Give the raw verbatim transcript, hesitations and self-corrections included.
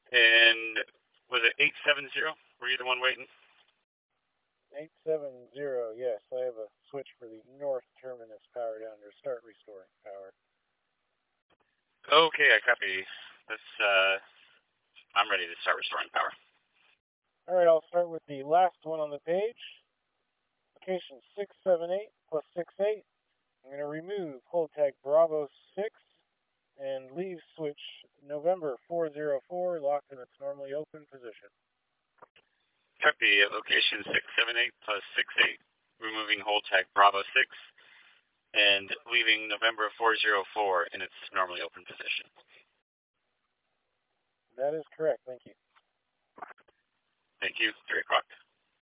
And was it eight seven zero? Were you the one waiting? eight seven zero, yes. I have a switch for the north terminus power down to start restoring power. Okay, I copy. This, uh, I'm ready to start restoring power. All right, I'll start with the last one on the page. Location six seven eight plus six eight. I'm going to remove hold tag Bravo six and leave switch November four zero four locked in its normally open position. Copy at location six seven eight plus six eight, removing hold tag Bravo six and leaving November four zero four in its normally open position. That is correct. Thank you. Thank you. three o'clock.